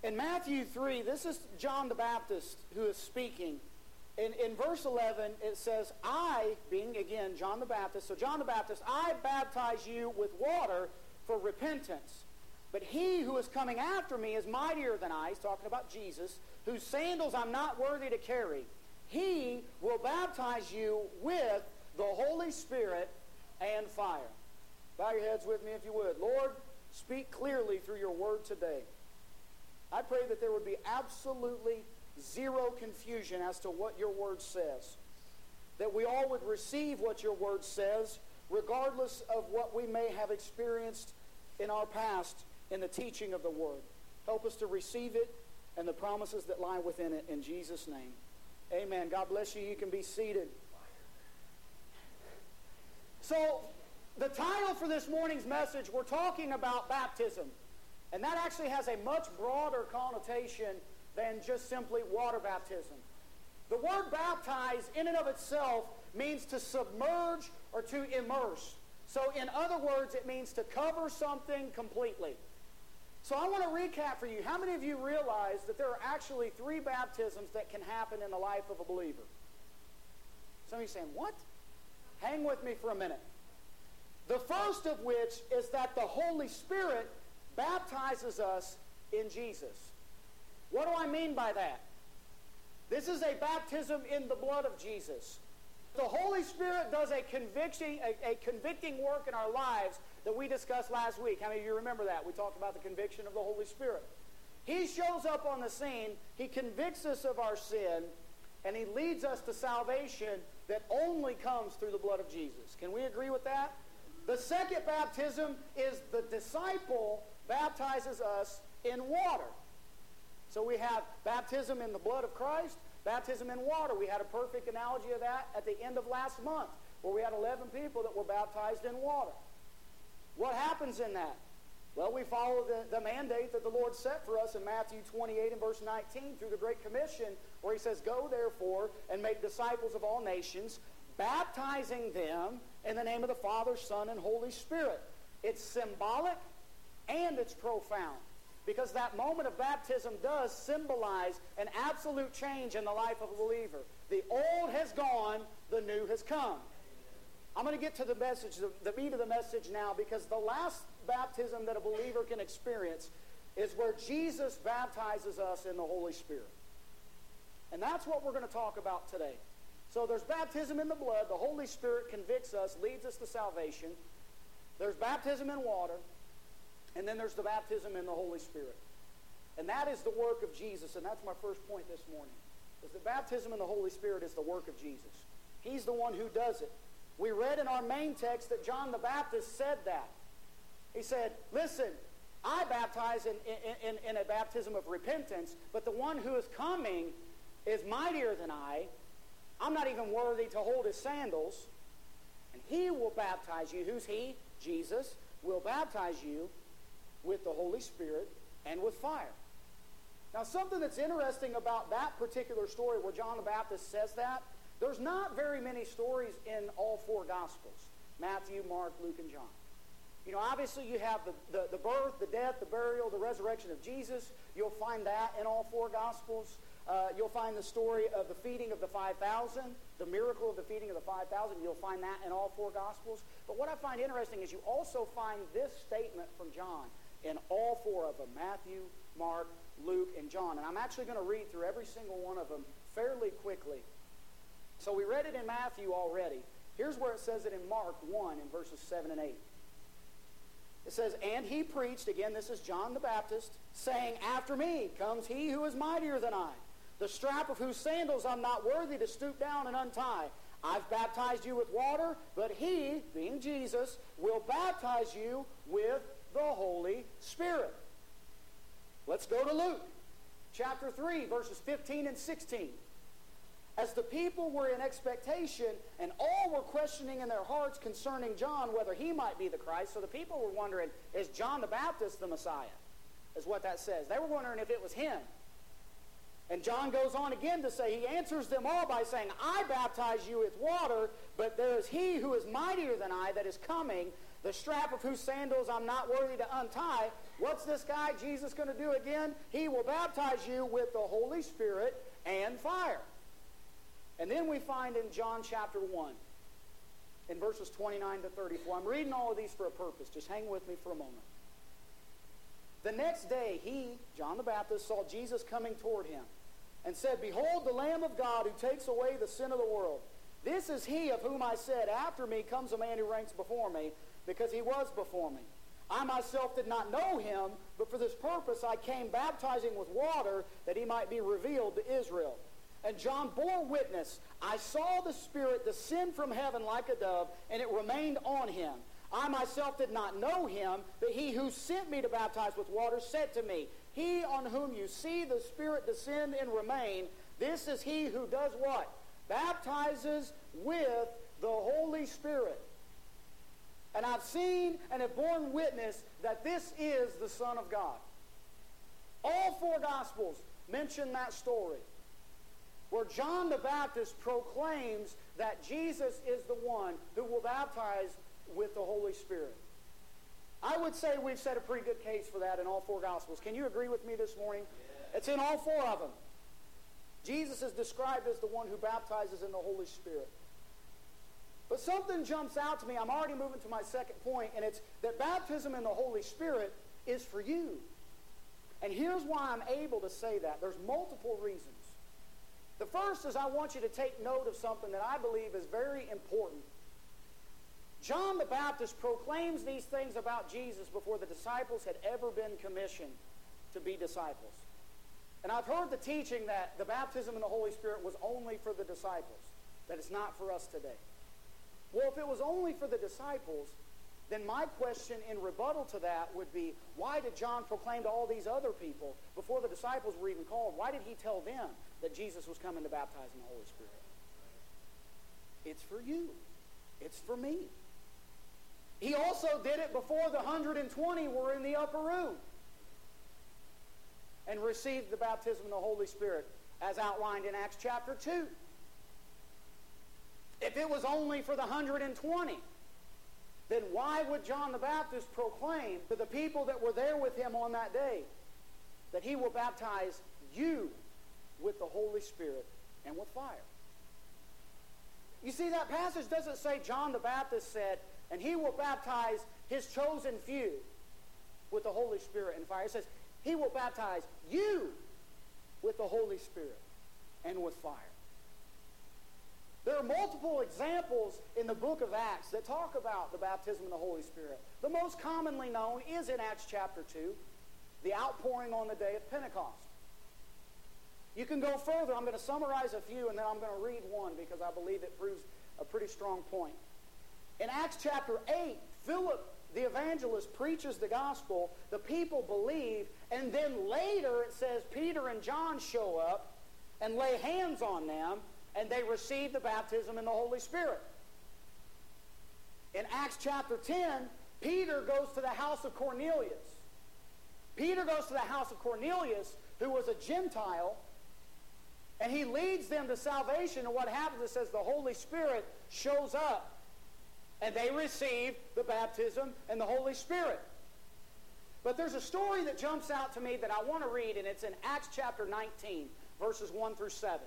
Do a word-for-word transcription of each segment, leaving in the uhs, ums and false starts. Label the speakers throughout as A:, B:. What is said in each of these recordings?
A: In Matthew three, this is John the Baptist who is speaking. In, in verse eleven, it says, I, being again John the Baptist, so John the Baptist, I baptize you with water for repentance. But he who is coming after me is mightier than I, he's talking about Jesus, whose sandals I'm not worthy to carry. He will baptize you with the Holy Spirit and fire. Bow your heads with me if you would. Lord, speak clearly through your word today. I pray that there would be absolutely zero confusion as to what your word says. That we all would receive what your word says, regardless of what we may have experienced in our past in the teaching of the word. Help us to receive it and the promises that lie within it in Jesus' name. Amen. God bless you. You can be seated. So, the title for this morning's message, we're talking about baptism. And that actually has a much broader connotation than just simply water baptism. The word baptize in and of itself means to submerge or to immerse. So in other words, it means to cover something completely. So I want to recap for you. How many of you realize that there are actually three baptisms that can happen in the life of a believer? Some of you are saying, what? Hang with me for a minute. The first of which is that the Holy Spirit baptizes us in Jesus. What do I mean by that? This is a baptism in the blood of Jesus. The Holy Spirit does a convicting, a, a convicting work in our lives that we discussed last week. How many of you remember that? We talked about the conviction of the Holy Spirit. He shows up on the scene, He convicts us of our sin, and He leads us to salvation that only comes through the blood of Jesus. Can we agree with that? The second baptism is the disciple baptizes us in water. So we have baptism in the blood of Christ, baptism in water. We had a perfect analogy of that at the end of last month, where we had eleven people that were baptized in water. What happens in that? Well, we follow the, the mandate that the Lord set for us in Matthew twenty-eight and verse nineteen through the Great Commission, where He says, go therefore and make disciples of all nations, baptizing them in the name of the Father, Son, and Holy Spirit. It's symbolic and it's profound, because that moment of baptism does symbolize an absolute change in the life of a believer. The old has gone, the new has come. I'm going to get to the message, the, the meat of the message now, because the last baptism that a believer can experience is where Jesus baptizes us in the Holy Spirit. And that's what we're going to talk about today. So there's baptism in the blood. The Holy Spirit convicts us, leads us to salvation. There's baptism in water. And then there's the baptism in the Holy Spirit. And that is the work of Jesus. And that's my first point this morning. Is that baptism in the Holy Spirit is the work of Jesus. He's the one who does it. We read in our main text that John the Baptist said that. He said, listen, I baptize in, in, in, in a baptism of repentance, but the one who is coming is mightier than I. I'm not even worthy to hold His sandals. And He will baptize you. Who's He? Jesus will baptize you with the Holy Spirit and with fire. Now, something that's interesting about that particular story where John the Baptist says that, there's not very many stories in all four Gospels. Matthew, Mark, Luke, and John. You know, obviously you have the, the, the birth, the death, the burial, the resurrection of Jesus. You'll find that in all four Gospels. Uh, you'll find the story of the feeding of the five thousand, the miracle of the feeding of the five thousand. You'll find that in all four Gospels. But what I find interesting is you also find this statement from John in all four of them, Matthew, Mark, Luke, and John. And I'm actually going to read through every single one of them fairly quickly. So we read it in Matthew already. Here's where it says it in Mark one in verses seven and eight. It says, and he preached, again this is John the Baptist, saying, after me comes he who is mightier than I, the strap of whose sandals I'm not worthy to stoop down and untie. I've baptized you with water, but he, being Jesus, will baptize you with the Holy Spirit. Let's go to Luke, chapter three, verses fifteen and sixteen. As the people were in expectation, and all were questioning in their hearts concerning John whether he might be the Christ. So the people were wondering, is John the Baptist the Messiah? Is what that says. They were wondering if it was him. And John goes on again to say, he answers them all by saying, I baptize you with water, but there is he who is mightier than I that is coming, the strap of whose sandals I'm not worthy to untie. What's this guy Jesus going to do again? He will baptize you with the Holy Spirit and fire. And then we find in John chapter one, in verses twenty-nine to thirty-four. I'm reading all of these for a purpose. Just hang with me for a moment. The next day, he, John the Baptist, saw Jesus coming toward him and said, Behold, the Lamb of God who takes away the sin of the world. This is he of whom I said, After me comes a man who ranks before me, because he was before me. I myself did not know him, but for this purpose I came baptizing with water, that he might be revealed to Israel. And John bore witness, I saw the Spirit descend from heaven like a dove, and it remained on him. I myself did not know him, but he who sent me to baptize with water said to me, He on whom you see the Spirit descend and remain, this is he who does what? Baptizes with the Holy Spirit. And I've seen and have borne witness that this is the Son of God. All four Gospels mention that story, where John the Baptist proclaims that Jesus is the one who will baptize with the Holy Spirit. I would say we've set a pretty good case for that in all four Gospels. Can you agree with me this morning? Yeah. It's in all four of them. Jesus is described as the one who baptizes in the Holy Spirit. But something jumps out to me. I'm already moving to my second point, and it's that baptism in the Holy Spirit is for you. And here's why I'm able to say that. There's multiple reasons. The first is I want you to take note of something that I believe is very important. John the Baptist proclaims these things about Jesus before the disciples had ever been commissioned to be disciples. And I've heard the teaching that the baptism in the Holy Spirit was only for the disciples, that it's not for us today. Well, if it was only for the disciples, then my question in rebuttal to that would be, why did John proclaim to all these other people before the disciples were even called? Why did he tell them that Jesus was coming to baptize in the Holy Spirit? It's for you. It's for me. He also did it before the one hundred twenty were in the upper room and received the baptism of the Holy Spirit as outlined in Acts chapter two. If it was only for the one hundred twenty, then why would John the Baptist proclaim to the people that were there with him on that day that he will baptize you with the Holy Spirit and with fire? You see, that passage doesn't say John the Baptist said, and he will baptize his chosen few with the Holy Spirit and fire. It says, he will baptize you with the Holy Spirit and with fire. There are multiple examples in the book of Acts that talk about the baptism of the Holy Spirit. The most commonly known is in Acts chapter two, the outpouring on the day of Pentecost. You can go further. I'm going to summarize a few, and then I'm going to read one because I believe it proves a pretty strong point. In Acts chapter eight, Philip the evangelist preaches the gospel, the people believe, and then later it says Peter and John show up and lay hands on them, and they receive the baptism in the Holy Spirit. In Acts chapter ten, Peter goes to the house of Cornelius. Peter goes to the house of Cornelius, who was a Gentile, and he leads them to salvation. And what happens, it says the Holy Spirit shows up, and they receive the baptism and the Holy Spirit. But there's a story that jumps out to me that I want to read, and it's in Acts chapter nineteen, verses one through seven.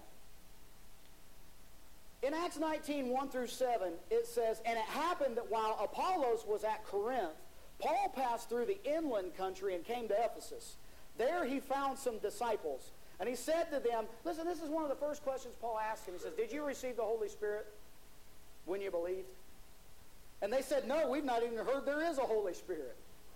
A: In Acts nineteen, one through seven, it says, And it happened that while Apollos was at Corinth, Paul passed through the inland country and came to Ephesus. There he found some disciples. And he said to them, listen, this is one of the first questions Paul asked him. He says, did you receive the Holy Spirit when you believed? And they said, no, we've not even heard there is a Holy Spirit.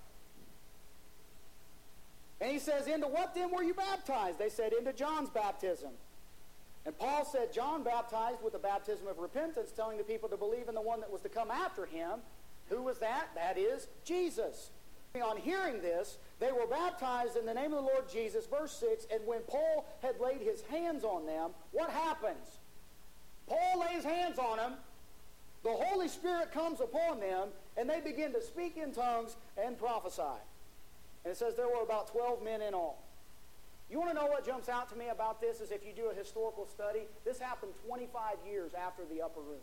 A: And he says, into what then were you baptized? They said, into John's baptism. And Paul said, John baptized with the baptism of repentance, telling the people to believe in the one that was to come after him. Who was that? That is Jesus. On hearing this, they were baptized in the name of the Lord Jesus. Verse six, and when Paul had laid his hands on them, what happens? Paul lays hands on them, the Holy Spirit comes upon them, and they begin to speak in tongues and prophesy. And it says there were about twelve men in all. You want to know what jumps out to me about this is if you do a historical study, this happened twenty-five years after the upper room.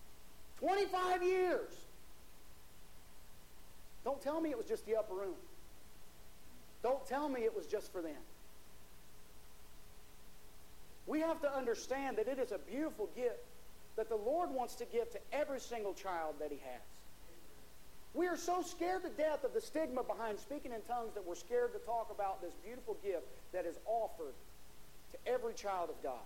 A: twenty-five years! Don't tell me it was just the upper room. Don't tell me it was just for them. We have to understand that it is a beautiful gift that the Lord wants to give to every single child that He has. We are so scared to death of the stigma behind speaking in tongues that we're scared to talk about this beautiful gift that is offered to every child of God.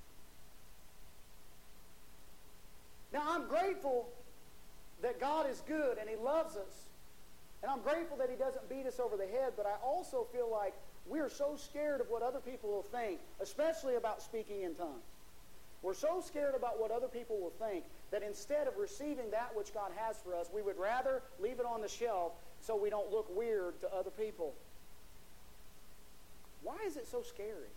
A: Now, I'm grateful that God is good and He loves us. And I'm grateful that He doesn't beat us over the head, but I also feel like we are so scared of what other people will think, especially about speaking in tongues. We're so scared about what other people will think that instead of receiving that which God has for us, we would rather leave it on the shelf so we don't look weird to other people. Why is it so scary?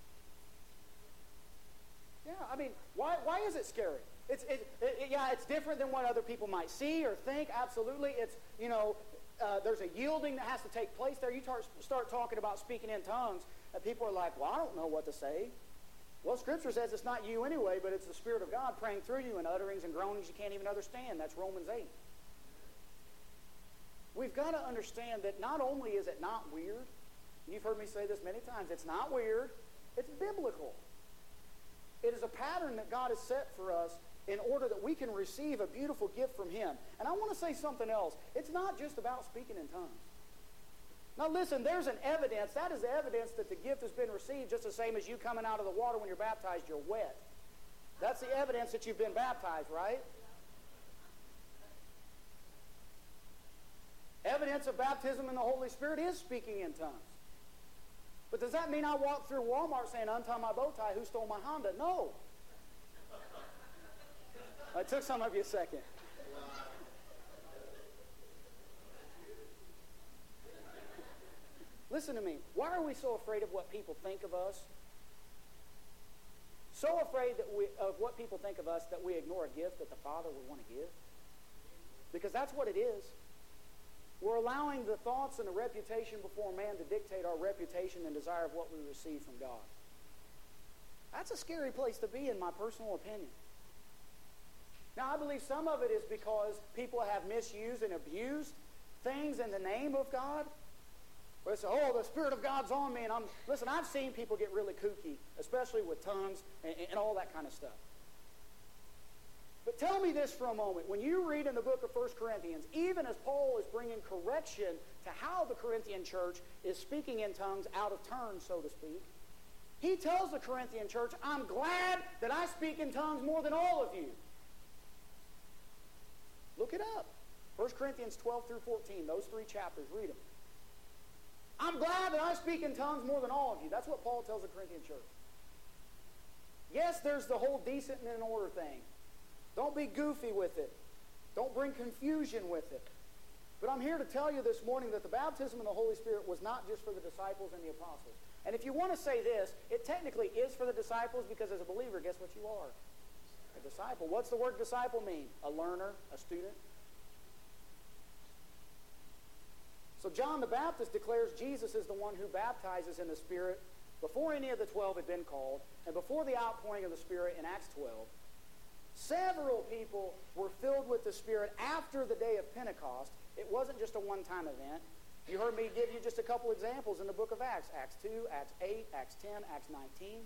A: Yeah, I mean, why, why is it scary? It's, it, it, yeah, it's different than what other people might see or think. Absolutely. It's, you know, uh, there's a yielding that has to take place there. You tar- start talking about speaking in tongues, and people are like, well, I don't know what to say. Well, Scripture says it's not you anyway, but it's the Spirit of God praying through you in utterings and groanings you can't even understand. That's Romans eight. We've got to understand that not only is it not weird, and you've heard me say this many times, it's not weird, it's biblical. It is a pattern that God has set for us in order that we can receive a beautiful gift from Him. And I want to say something else. It's not just about speaking in tongues. Now listen, there's an evidence. That is evidence that the gift has been received, just the same as you coming out of the water when you're baptized, you're wet. That's the evidence that you've been baptized, right? Evidence of baptism in the Holy Spirit is speaking in tongues. But does that mean I walk through Walmart saying, untie my bow tie, who stole my Honda? No. It took some of you a second. Listen to me. Why are we so afraid of what people think of us? So afraid that we, of what people think of us that we ignore a gift that the Father would want to give? Because that's what it is. We're allowing the thoughts and the reputation before man to dictate our reputation and desire of what we receive from God. That's a scary place to be, in my personal opinion. Now, I believe some of it is because people have misused and abused things in the name of God. Where they say, oh, the Spirit of God's on me. And I'm, listen, I've seen people get really kooky, especially with tongues and, and all that kind of stuff. But tell me this for a moment. When you read in the book of First Corinthians, even as Paul is bringing correction to how the Corinthian church is speaking in tongues out of turn, so to speak, he tells the Corinthian church, I'm glad that I speak in tongues more than all of you. Look it up. First Corinthians twelve through fourteen, those three chapters, read them. I'm glad that I speak in tongues more than all of you. That's what Paul tells the Corinthian church. Yes, there's the whole decent and in order thing. Don't be goofy with it. Don't bring confusion with it. But I'm here to tell you this morning that the baptism of the Holy Spirit was not just for the disciples and the apostles. And if you want to say this, it technically is for the disciples because as a believer, guess what you are? A disciple. What's the word disciple mean? A learner, a student. So John the Baptist declares Jesus is the one who baptizes in the Spirit before any of the twelve had been called and before the outpouring of the Spirit in Acts twelve. Several people were filled with the Spirit after the day of Pentecost. It wasn't just a one-time event. You heard me give you just a couple examples in the book of Acts. Acts two, Acts eight, Acts ten, Acts nineteen.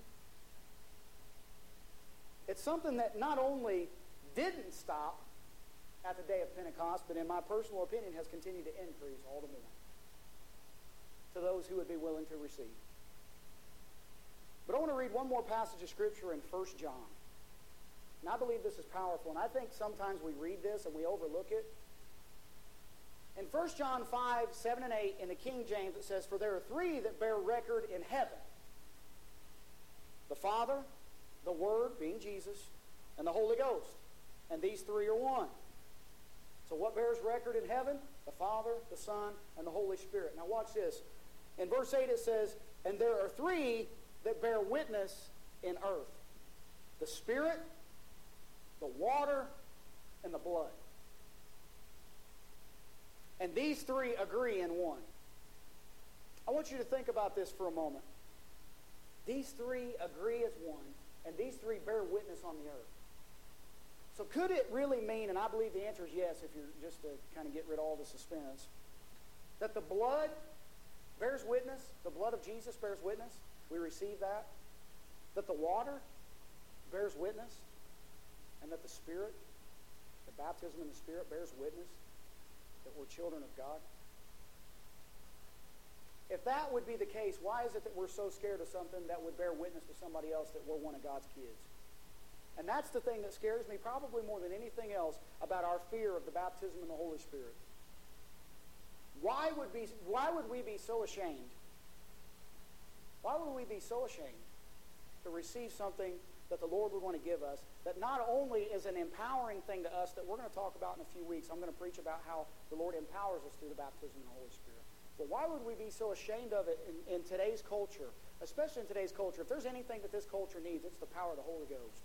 A: It's something that not only didn't stop at the day of Pentecost, but in my personal opinion has continued to increase all the more to those who would be willing to receive. But I want to read one more passage of Scripture in First John. And I believe this is powerful, and I think sometimes we read this and we overlook it. In First John five, seven, and eight, in the King James, it says, for there are three that bear record in heaven. The Father, the Word, being Jesus, and the Holy Ghost. And these three are one. So what bears record in heaven? The Father, the Son, and the Holy Spirit. Now watch this. In verse eight it says, and there are three that bear witness in earth. The Spirit, the water, and the blood. And these three agree in one. I want you to think about this for a moment. These three agree as one, and these three bear witness on the earth. So could it really mean, and I believe the answer is yes, if you're just to kind of get rid of all the suspense, that the blood, bears witness. The blood of Jesus bears witness. We receive that. That the water bears witness. And that the Spirit, the baptism in the Spirit bears witness that we're children of God. If that would be the case, why is it that we're so scared of something that would bear witness to somebody else that we're one of God's kids? And that's the thing that scares me probably more than anything else about our fear of the baptism in the Holy Spirit. Why would, be, why would we be so ashamed? Why would we be so ashamed to receive something that the Lord would want to give us that not only is an empowering thing to us that we're going to talk about in a few weeks. I'm going to preach about how the Lord empowers us through the baptism in the Holy Spirit. But why would we be so ashamed of it in, in today's culture, especially in today's culture? If there's anything that this culture needs, it's the power of the Holy Ghost.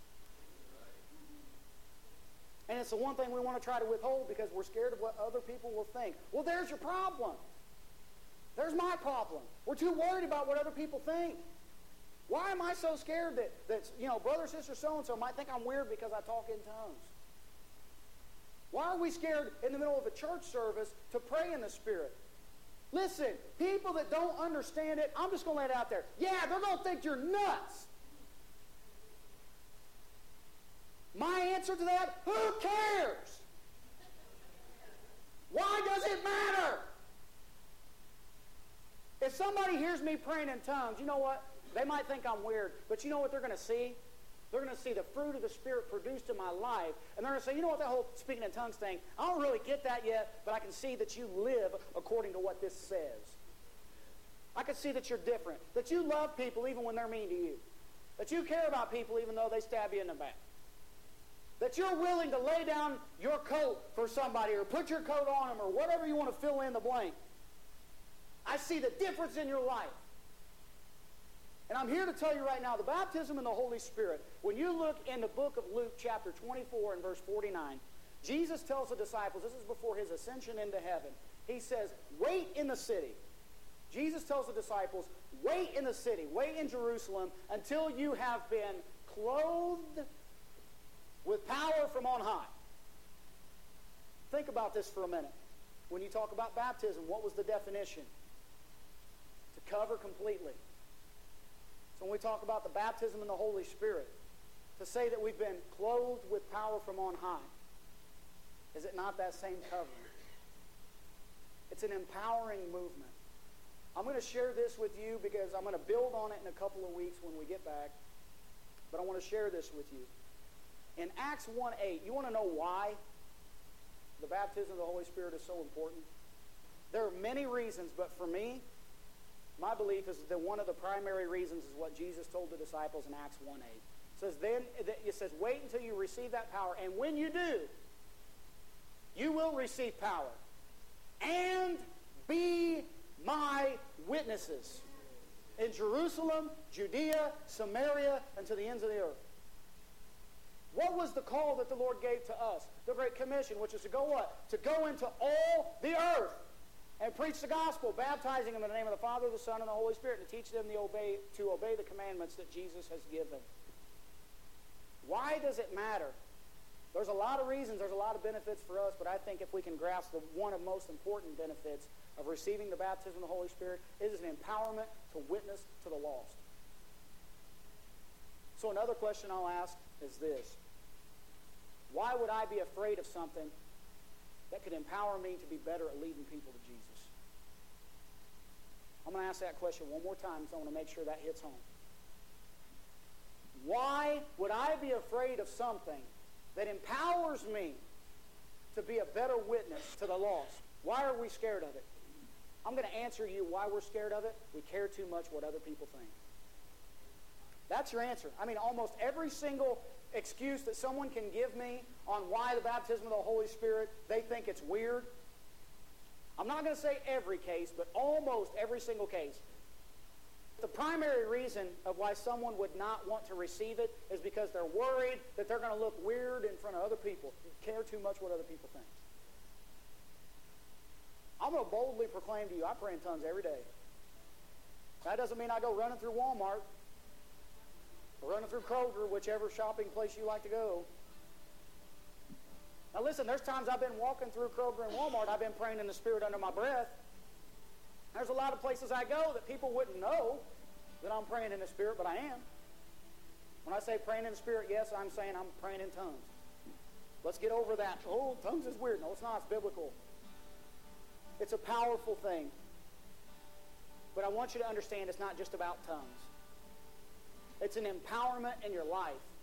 A: And it's the one thing we want to try to withhold because we're scared of what other people will think. Well, there's your problem. There's my problem. We're too worried about what other people think. Why am I so scared that, that you know, brother, sister, so-and-so might think I'm weird because I talk in tongues? Why are we scared in the middle of a church service to pray in the Spirit? Listen, people that don't understand it, I'm just going to lay it out there. Yeah, they're going to think you're nuts. My answer to that, who cares? Why does it matter? If somebody hears me praying in tongues, you know what? They might think I'm weird, but you know what they're going to see? They're going to see the fruit of the Spirit produced in my life, and they're going to say, you know what, that whole speaking in tongues thing, I don't really get that yet, but I can see that you live according to what this says. I can see that you're different, that you love people even when they're mean to you, that you care about people even though they stab you in the back, that you're willing to lay down your coat for somebody or put your coat on them or whatever you want to fill in the blank. I see the difference in your life. And I'm here to tell you right now, the baptism in the Holy Spirit, when you look in the book of Luke chapter twenty-four and verse forty-nine, Jesus tells the disciples, this is before his ascension into heaven, he says, wait in the city. Jesus tells the disciples, wait in the city, wait in Jerusalem until you have been clothed with power from on high. Think about this for a minute. When you talk about baptism, what was the definition? To cover completely. So when we talk about the baptism in the Holy Spirit, to say that we've been clothed with power from on high, is it not that same covering? It's an empowering movement. I'm going to share this with you because I'm going to build on it in a couple of weeks when we get back. But I want to share this with you. In Acts one eight, you want to know why the baptism of the Holy Spirit is so important? There are many reasons, but for me, my belief is that one of the primary reasons is what Jesus told the disciples in Acts one eight. It says, then, it says, wait until you receive that power, and when you do, you will receive power. And be my witnesses in Jerusalem, Judea, Samaria, and to the ends of the earth. What was the call that the Lord gave to us? The Great Commission, which is to go what? To go into all the earth and preach the gospel, baptizing them in the name of the Father, the Son, and the Holy Spirit, and to teach them the obey, to obey the commandments that Jesus has given. Why does it matter? There's a lot of reasons, there's a lot of benefits for us, but I think if we can grasp the one of most important benefits of receiving the baptism of the Holy Spirit, it is an empowerment to witness to the lost. So another question I'll ask is this. Why would I be afraid of something that could empower me to be better at leading people to Jesus? I'm going to ask that question one more time, so I want to make sure that hits home. Why would I be afraid of something that empowers me to be a better witness to the lost? Why are we scared of it? I'm going to answer you why we're scared of it. We care too much what other people think. That's your answer. I mean, almost every single excuse that someone can give me on why the baptism of the Holy Spirit, they think it's weird. I'm not going to say every case, but almost every single case. The primary reason of why someone would not want to receive it is because they're worried that they're going to look weird in front of other people. You care too much what other people think. I'm going to boldly proclaim to you, I pray in tongues every day. That doesn't mean I go running through Walmart or running through Kroger, whichever shopping place you like to go. Now listen, there's times I've been walking through Kroger and Walmart, I've been praying in the Spirit under my breath. There's a lot of places I go that people wouldn't know that I'm praying in the Spirit, but I am. When I say praying in the Spirit, yes, I'm saying I'm praying in tongues. Let's get over that. Oh, tongues is weird. No, it's not. It's biblical. It's a powerful thing. But I want you to understand it's not just about tongues. It's an empowerment in your life